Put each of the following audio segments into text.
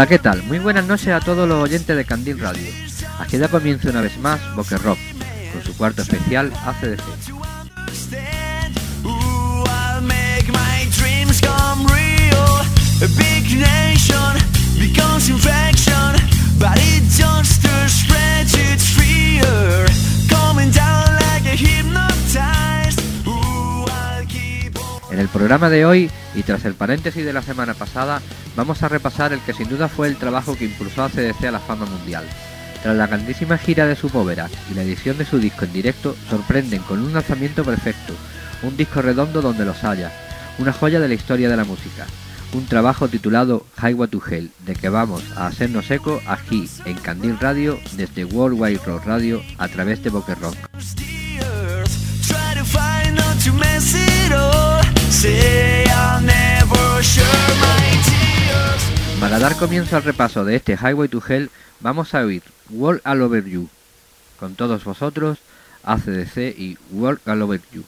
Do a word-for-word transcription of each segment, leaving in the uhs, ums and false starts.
Hola, ¿qué tal? Muy buenas noches a todos los oyentes de Candil Radio. Aquí da comienzo una vez más Boque Rock, con su cuarto especial A C D C. En el programa de hoy, y tras el paréntesis de la semana pasada, vamos a repasar el que sin duda fue el trabajo que impulsó a A C D C a la fama mundial. Tras la grandísima gira de su Povera y la edición de su disco en directo, sorprenden con un lanzamiento perfecto, un disco redondo donde los haya, una joya de la historia de la música, un trabajo titulado Highway to Hell, de que vamos a hacernos eco aquí en Candil Radio, desde World Wide Rock Radio, a través de Boque Rock. Para dar comienzo al repaso de este Highway to Hell, vamos a oír World All Over You. Con todos vosotros, A C D C y World All Over You.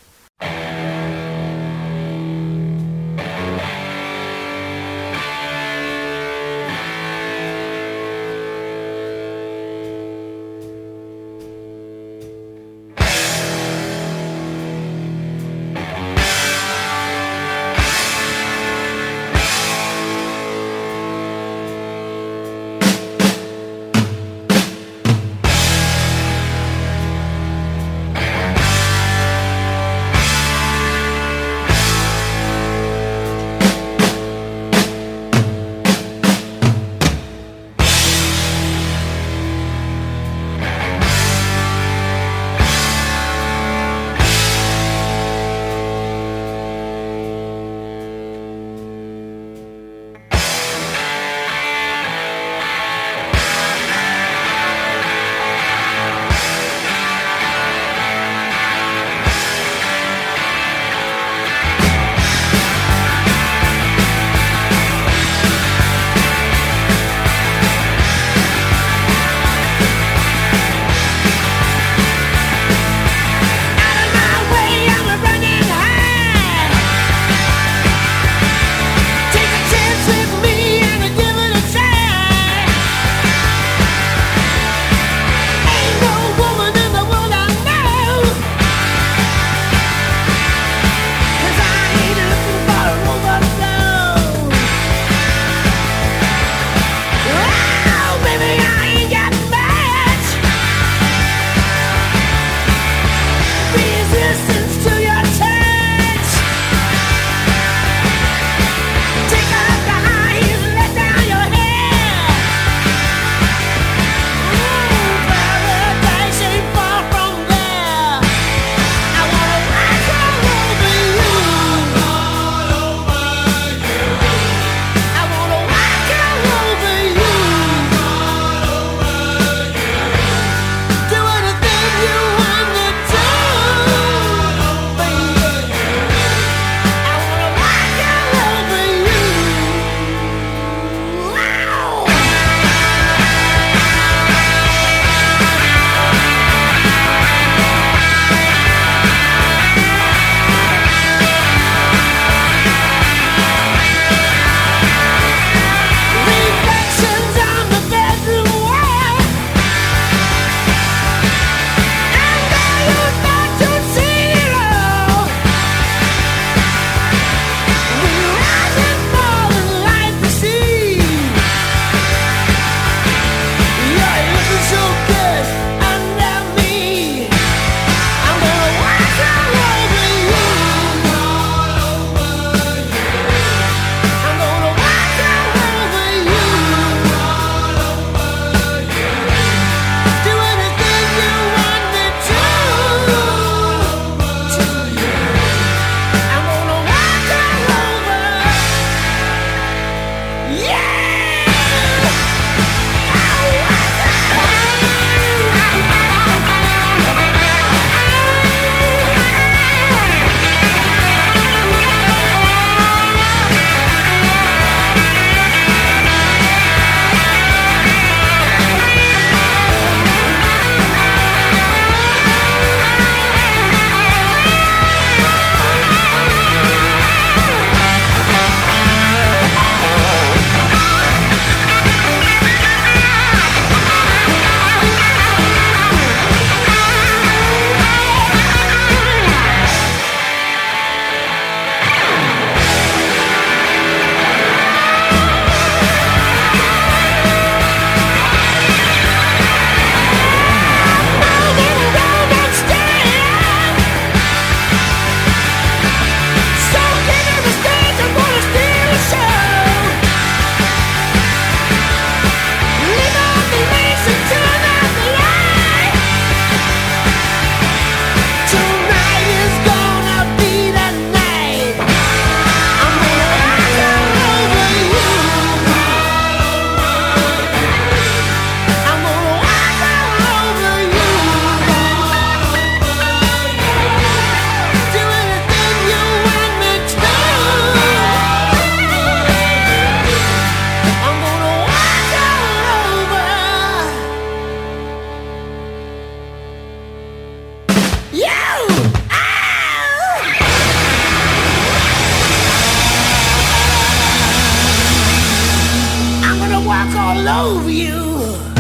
walk all over you.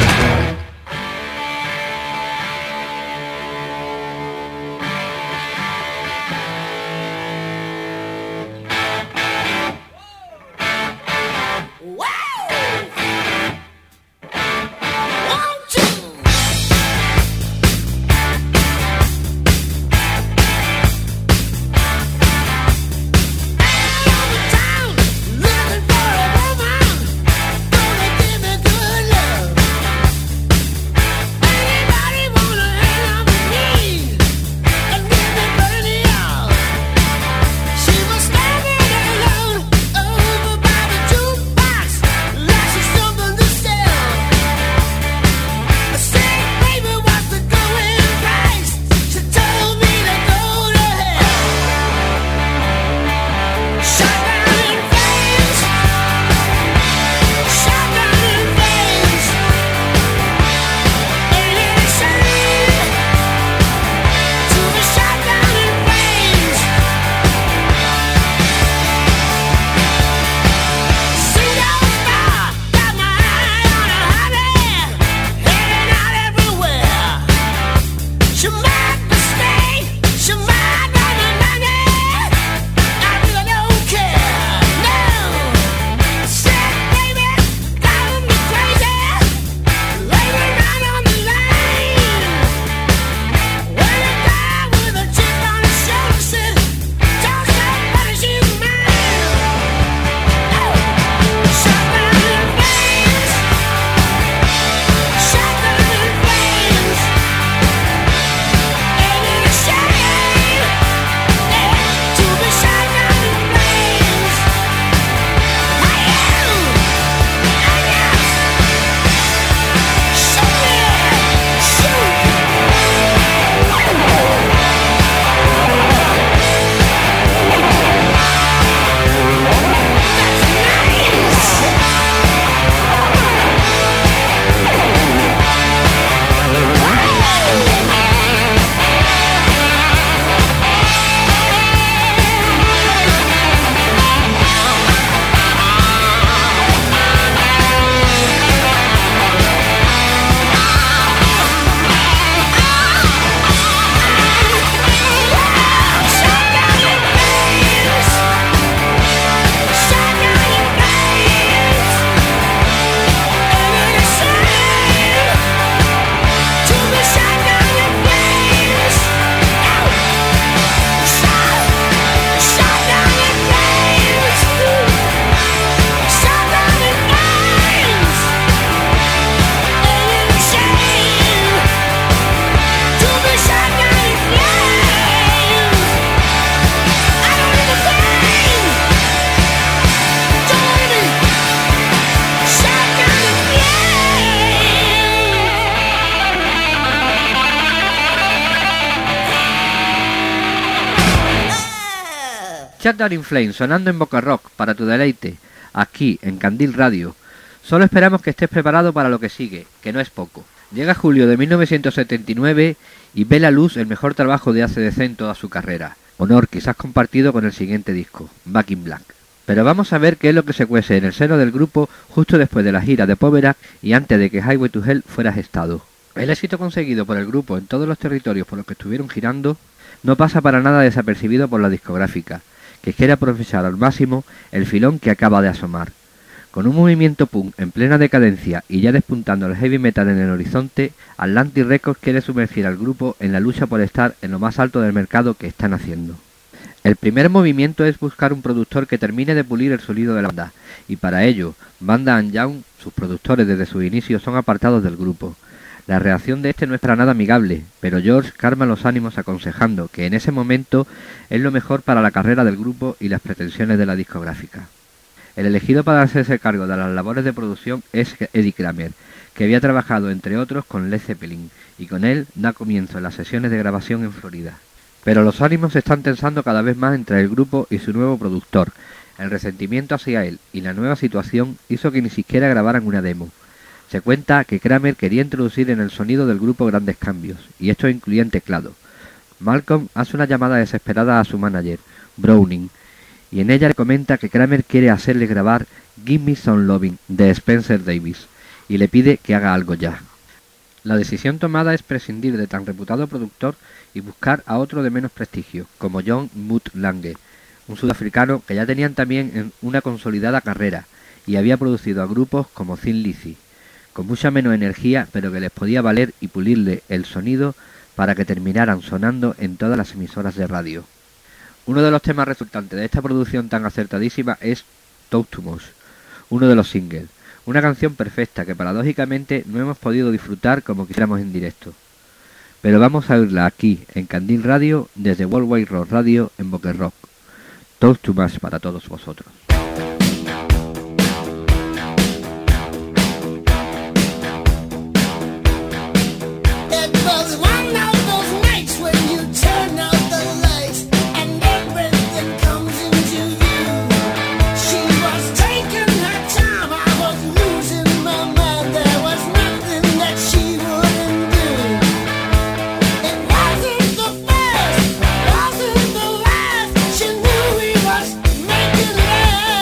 Shutdown in Flames sonando en Boca Rock para tu deleite, aquí en Candil Radio. Solo esperamos que estés preparado para lo que sigue, que no es poco. Llega julio de mil novecientos setenta y nueve y ve la luz el mejor trabajo de A C D C en toda su carrera. Honor quizás compartido con el siguiente disco, Back in Black. Pero vamos a ver qué es lo que se cuece en el seno del grupo justo después de la gira de Poverack y antes de que Highway to Hell fuera gestado. El éxito conseguido por el grupo en todos los territorios por los que estuvieron girando no pasa para nada desapercibido por la discográfica, que quiere aprovechar al máximo el filón que acaba de asomar. Con un movimiento punk en plena decadencia y ya despuntando el heavy metal en el horizonte, Atlantic Records quiere sumergir al grupo en la lucha por estar en lo más alto del mercado que están haciendo. El primer movimiento es buscar un productor que termine de pulir el sonido de la banda, y para ello, Banda and Young, sus productores desde sus inicios, son apartados del grupo. La reacción de este no es para nada amigable, pero George calma los ánimos aconsejando que en ese momento es lo mejor para la carrera del grupo y las pretensiones de la discográfica. El elegido para hacerse cargo de las labores de producción es Eddie Kramer, que había trabajado entre otros con Led Zeppelin, y con él da comienzo las sesiones de grabación en Florida. Pero los ánimos se están tensando cada vez más entre el grupo y su nuevo productor. El resentimiento hacia él y la nueva situación hizo que ni siquiera grabaran una demo. Se cuenta que Kramer quería introducir en el sonido del grupo grandes cambios, y esto incluía en teclado. Malcolm hace una llamada desesperada a su manager, Browning, y en ella le comenta que Kramer quiere hacerle grabar Give Me Some Lovin' de Spencer Davis. y le pide que haga algo ya. La decisión tomada es prescindir de tan reputado productor y buscar a otro de menos prestigio, como John Mutt Lange, un sudafricano que ya tenían también una consolidada carrera y había producido a grupos como Thin Lizzy, con mucha menos energía, pero que les podía valer y pulirle el sonido para que terminaran sonando en todas las emisoras de radio. Uno de los temas resultantes de esta producción tan acertadísima es Talk to Us, uno de los singles, una canción perfecta que paradójicamente no hemos podido disfrutar como quisiéramos en directo. Pero vamos a oírla aquí, en Candil Radio, desde Worldwide Rock Radio en Boque Rock. Talk to Us para todos vosotros. Making love.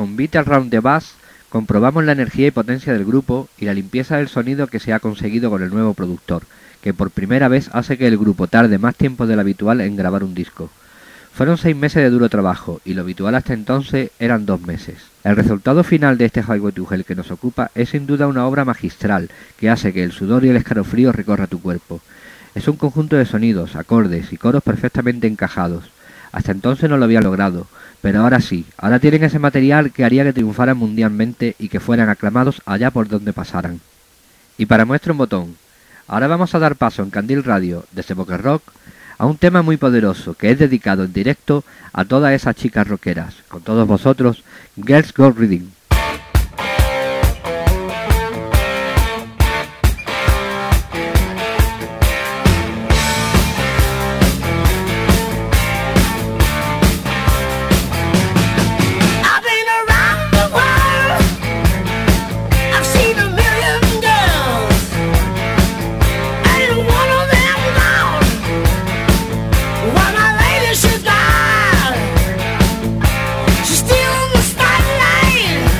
con Beat Around the Bass comprobamos la energía y potencia del grupo y la limpieza del sonido que se ha conseguido con el nuevo productor, que por primera vez hace que el grupo tarde más tiempo de lo habitual en grabar un disco. Fueron seis meses de duro trabajo, y lo habitual hasta entonces eran dos meses. El resultado final de este Highway to Hell que nos ocupa es sin duda una obra magistral, que hace que el sudor y el escalofrío recorra tu cuerpo. Es un conjunto de sonidos, acordes y coros perfectamente encajados. Hasta entonces no lo había logrado, pero ahora sí, ahora tienen ese material que haría que triunfaran mundialmente y que fueran aclamados allá por donde pasaran. Y para muestra un botón, ahora vamos a dar paso en Candil Radio, desde Boca Rock, a un tema muy poderoso que es dedicado en directo a todas esas chicas rockeras. Con todos vosotros, Girls Go Reading. She's still in the spotlight.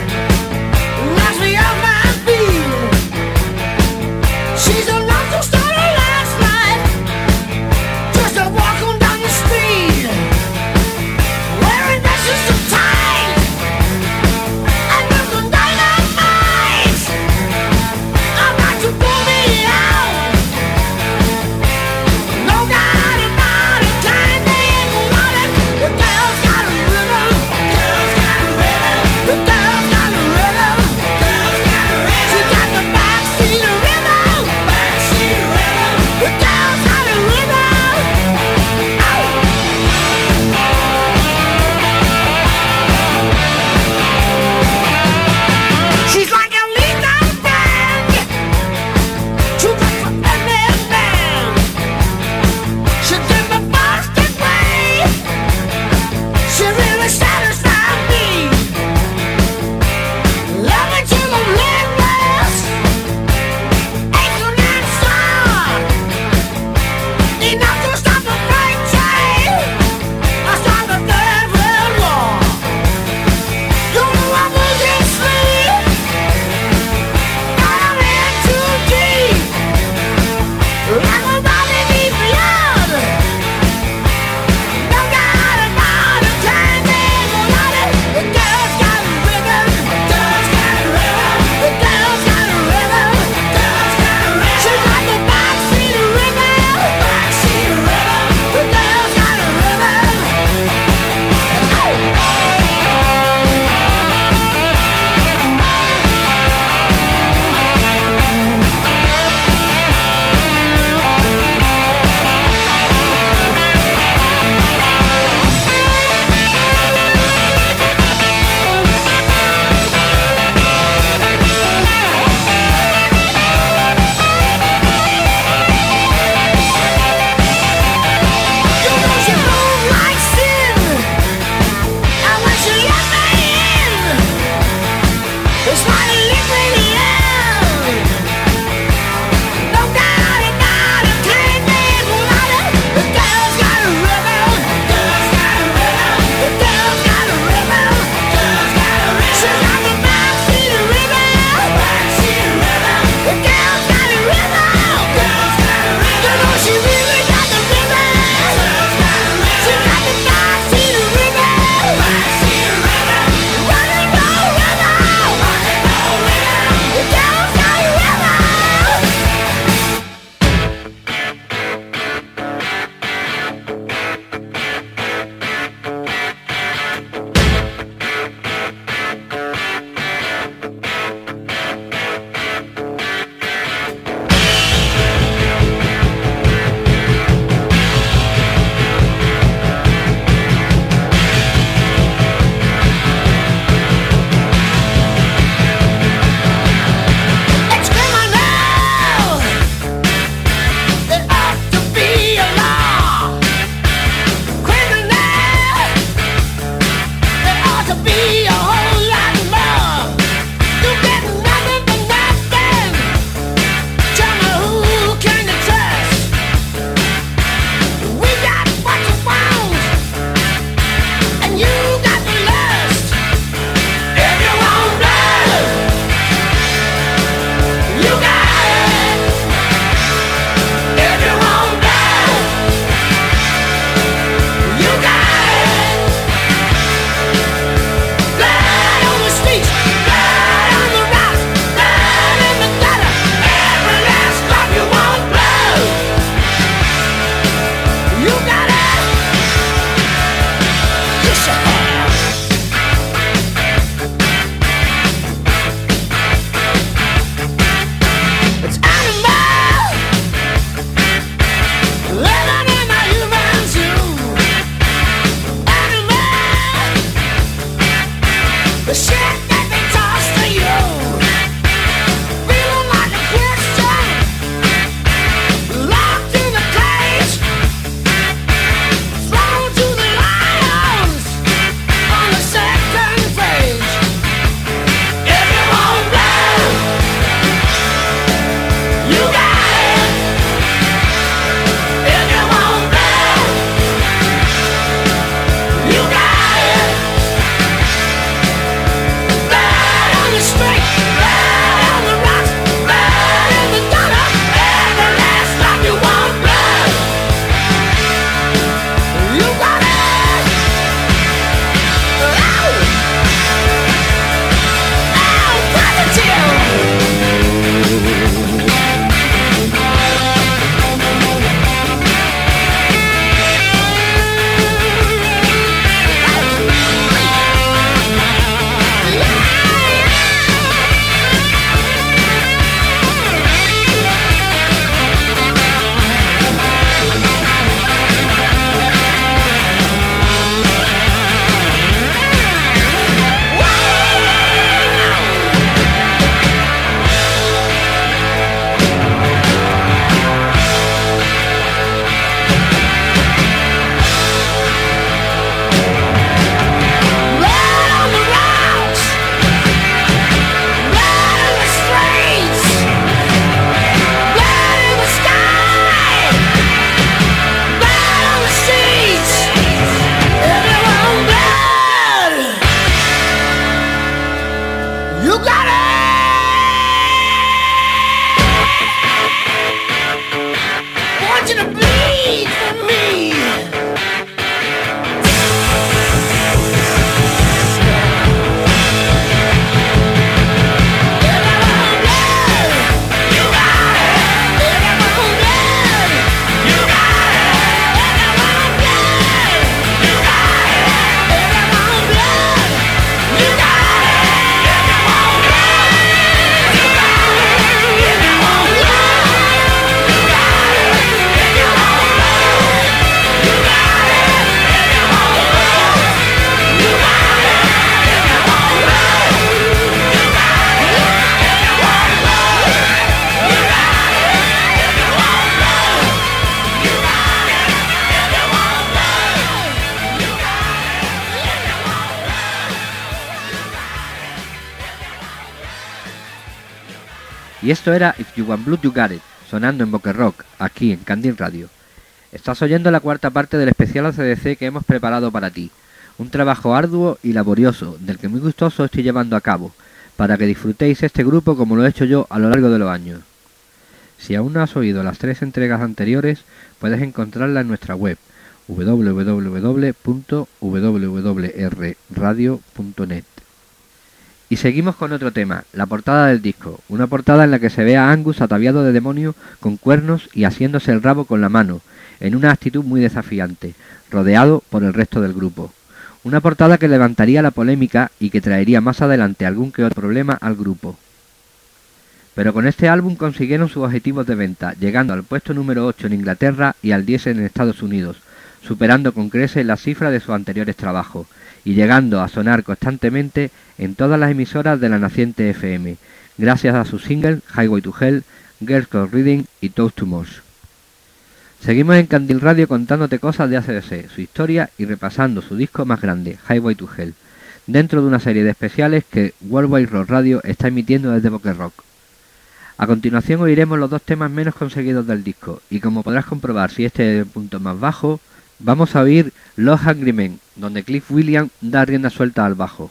Y esto era If You Want Blood You Got It, sonando en Boque Rock, aquí en Candil Radio. Estás oyendo la cuarta parte del especial A C D C que hemos preparado para ti. Un trabajo arduo y laborioso, del que muy gustoso estoy llevando a cabo, para que disfrutéis este grupo como lo he hecho yo a lo largo de los años. Si aún no has oído las tres entregas anteriores, puedes encontrarlas en nuestra web, w w w punto w w r radio punto net. Y seguimos con otro tema, la portada del disco, una portada en la que se ve a Angus ataviado de demonio con cuernos y asiéndose el rabo con la mano, en una actitud muy desafiante, rodeado por el resto del grupo. Una portada que levantaría la polémica y que traería más adelante algún que otro problema al grupo. Pero con este álbum consiguieron sus objetivos de venta, llegando al puesto número ocho en Inglaterra y al diez en Estados Unidos, superando con creces la cifra de sus anteriores trabajos, y llegando a sonar constantemente en todas las emisoras de la naciente F M, gracias a sus singles Highway to Hell, Girls Code Reading y Toast to Mosh. Seguimos en Candil Radio contándote cosas de A C D C, su historia y repasando su disco más grande, Highway to Hell, dentro de una serie de especiales que Worldwide Rock Radio está emitiendo desde Boque Rock. A continuación oiremos los dos temas menos conseguidos del disco, y como podrás comprobar si este es el punto más bajo, vamos a oír Los Hungry Men, donde Cliff Williams da rienda suelta al bajo.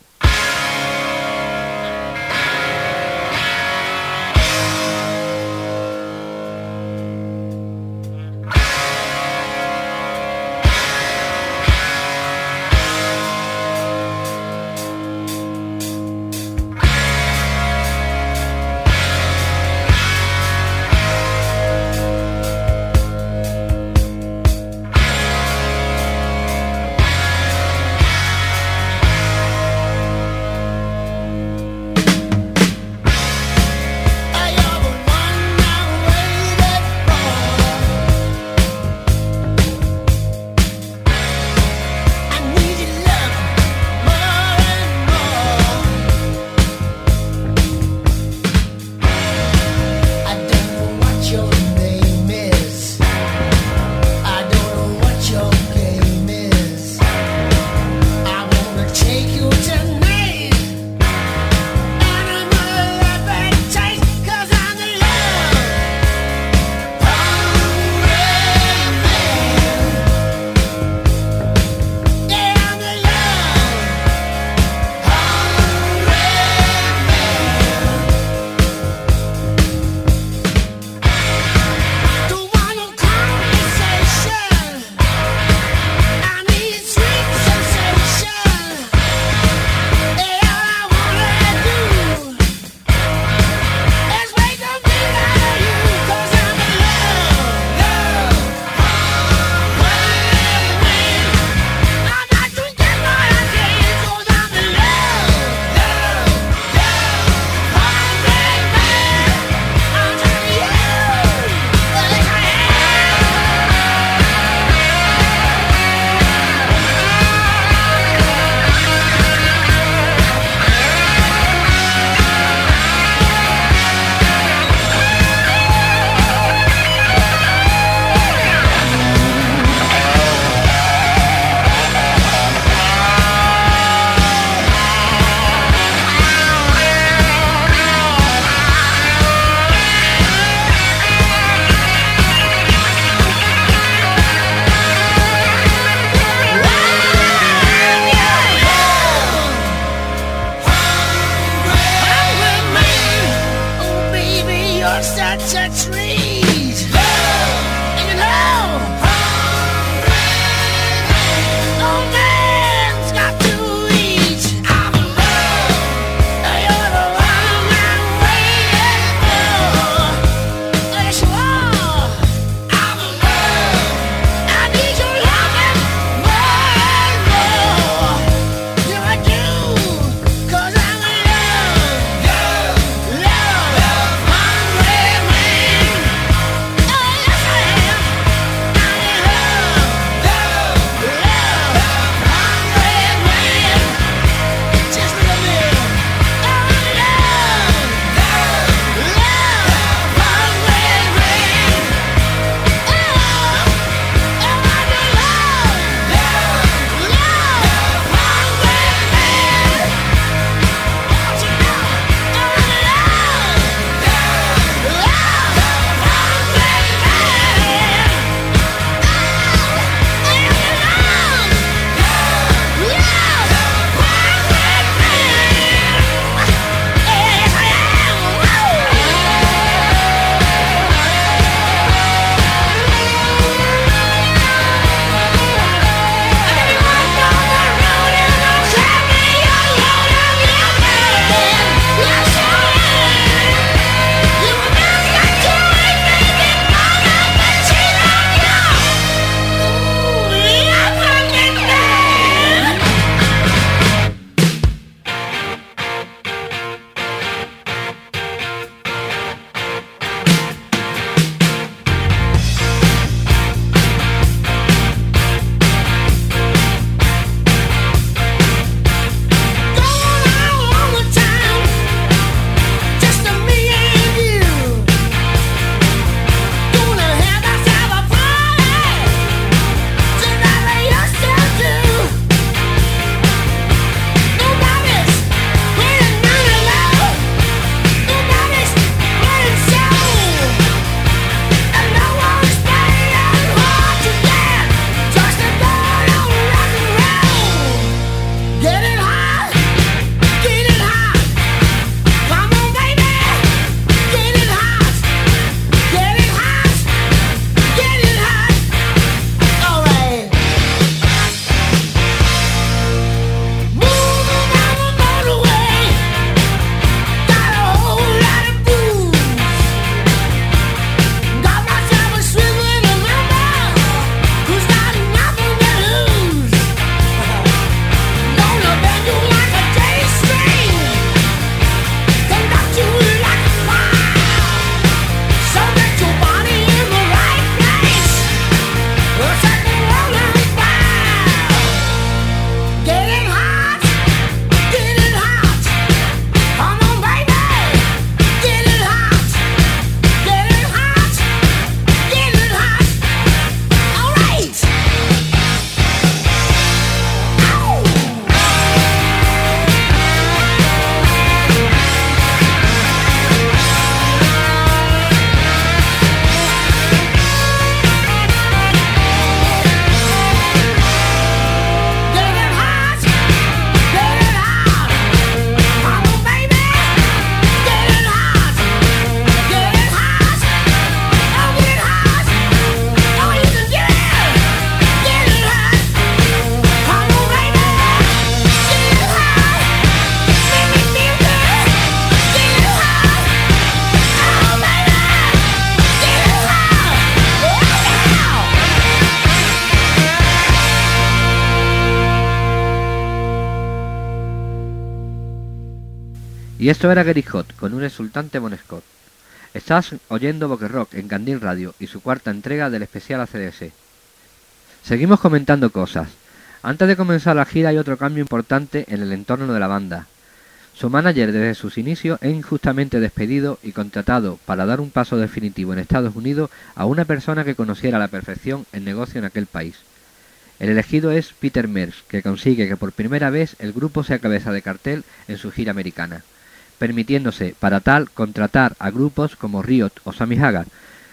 Y esto era Gary Scott con un exultante Bon Scott. Estás oyendo Boque Rock en Candil Radio y su cuarta entrega del especial A C D C. Seguimos comentando cosas. Antes de comenzar la gira hay otro cambio importante en el entorno de la banda. Su manager desde sus inicios es injustamente despedido y contratado para dar un paso definitivo en Estados Unidos a una persona que conociera a la perfección el negocio en aquel país. El elegido es Peter Merckx, que consigue que por primera vez el grupo sea cabeza de cartel en su gira americana, permitiéndose para tal contratar a grupos como Riot o Sammy Hagar.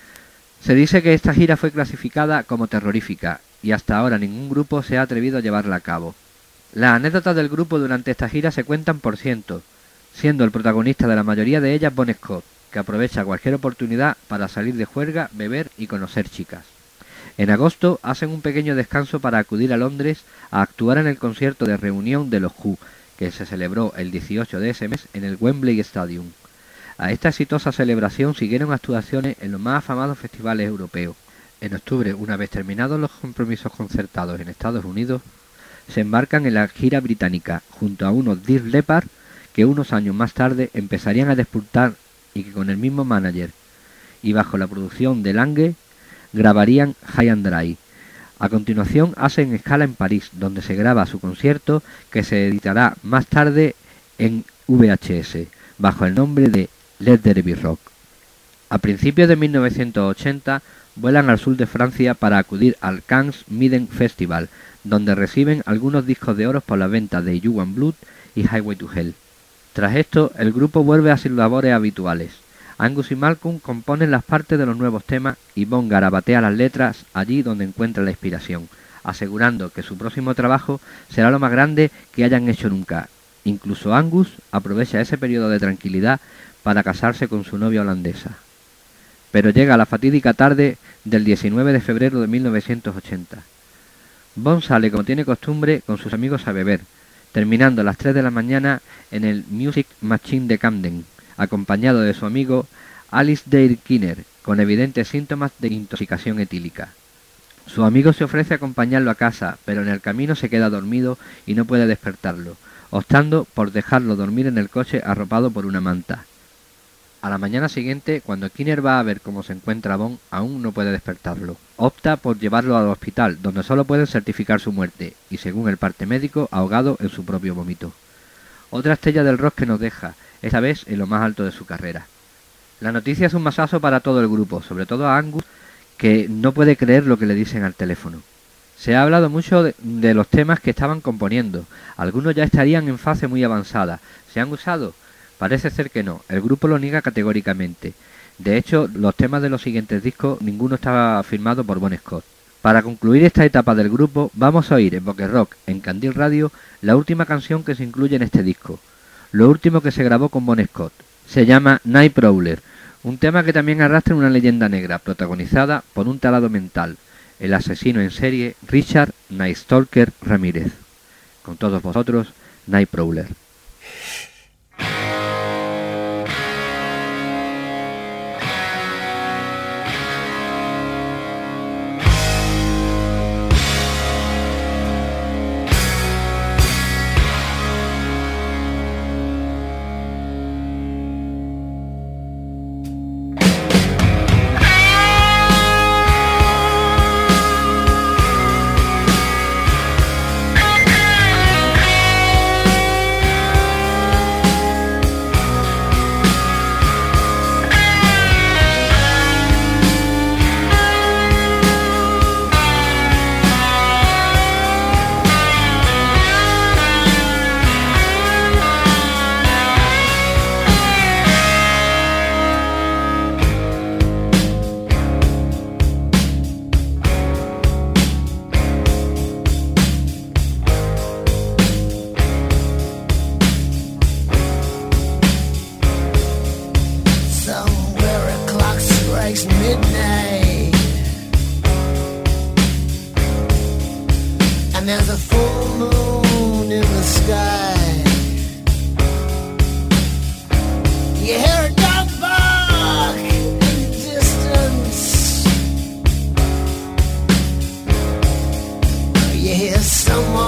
Se dice que esta gira fue clasificada como terrorífica y hasta ahora ningún grupo se ha atrevido a llevarla a cabo. Las anécdotas del grupo durante esta gira se cuentan por cientos, siendo el protagonista de la mayoría de ellas Bon Scott, que aprovecha cualquier oportunidad para salir de juerga, beber y conocer chicas. En agosto hacen un pequeño descanso para acudir a Londres a actuar en el concierto de reunión de los Who, que se celebró el dieciocho de ese mes en el Wembley Stadium. A esta exitosa celebración siguieron actuaciones en los más afamados festivales europeos. En octubre, una vez terminados los compromisos concertados en Estados Unidos, se embarcan en la gira británica junto a unos Def Leppard que unos años más tarde empezarían a despuntar y que con el mismo manager y bajo la producción de Lange grabarían High and Dry. A continuación hacen escala en París, donde se graba su concierto que se editará más tarde en V H S bajo el nombre de Let There Be Rock. A principios de mil novecientos ochenta vuelan al sur de Francia para acudir al Cannes Midden Festival, donde reciben algunos discos de oro por la venta de You Want Blood y Highway to Hell. Tras esto, el grupo vuelve a sus labores habituales. Angus y Malcolm componen las partes de los nuevos temas y Bon garabatea las letras allí donde encuentra la inspiración, asegurando que su próximo trabajo será lo más grande que hayan hecho nunca. Incluso Angus aprovecha ese periodo de tranquilidad para casarse con su novia holandesa. Pero llega la fatídica tarde del diecinueve de febrero de mil novecientos ochenta. Bon sale como tiene costumbre con sus amigos a beber, terminando a las tres de la mañana en el Music Machine de Camden, acompañado de su amigo Alice Dale Kinner, con evidentes síntomas de intoxicación etílica. Su amigo se ofrece a acompañarlo a casa, pero en el camino se queda dormido y no puede despertarlo, optando por dejarlo dormir en el coche arropado por una manta. A la mañana siguiente, cuando Kinner va a ver cómo se encuentra Bon, aún no puede despertarlo. Opta por llevarlo al hospital, donde solo pueden certificar su muerte, y según el parte médico, ahogado en su propio vómito. Otra estrella del rock que nos deja, esta vez en lo más alto de su carrera. La noticia es un masazo para todo el grupo, sobre todo a Angus, que no puede creer lo que le dicen al teléfono. Se ha hablado mucho de, de los temas que estaban componiendo, algunos ya estarían en fase muy avanzada. ¿Se han usado? Parece ser que no, el grupo lo niega categóricamente. De hecho, los temas de los siguientes discos, ninguno estaba firmado por Bon Scott. Para concluir esta etapa del grupo, vamos a oír en Boque Rock, en Candil Radio, la última canción que se incluye en este disco, lo último que se grabó con Bon Scott. Se llama Night Prowler, un tema que también arrastra una leyenda negra, protagonizada por un talado mental, el asesino en serie Richard Night Stalker Ramírez. Con todos vosotros, Night Prowler. There's a full moon in the sky. You hear a dog bark in the distance. You hear someone